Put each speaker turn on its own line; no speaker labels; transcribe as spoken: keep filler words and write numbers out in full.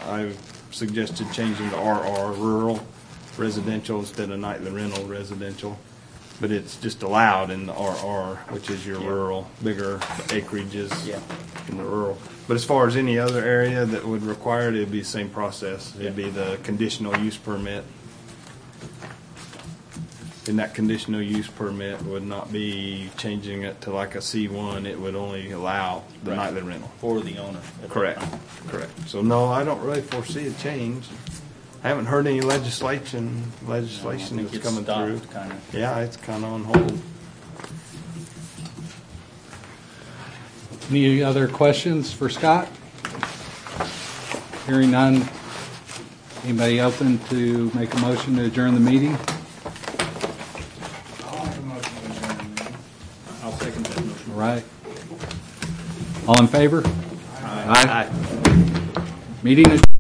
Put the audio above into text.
I've suggested changing to R R, rural residential, instead of nightly rental residential. But it's just allowed in the R R, which is your
Yeah.
rural, bigger acreages
Yeah.
in the rural. But as far as any other area that would require it, it'd be the same process. It'd be the conditional use permit. And that conditional use permit would not be changing it to like a C one. It would only allow the
Right.
nightly rental.
For the owner. at that
Correct.
time.
Correct. So no, I don't really foresee a change. I haven't heard any legislation legislation
I think
that's
it's
coming through.
stopped, kinda.
Yeah, it's kind of on hold.
Any other questions for Scott? Hearing none. Anybody open to make a motion to adjourn the meeting?
I'll second that motion.
All right. All in favor? Aye. Meeting adjourned.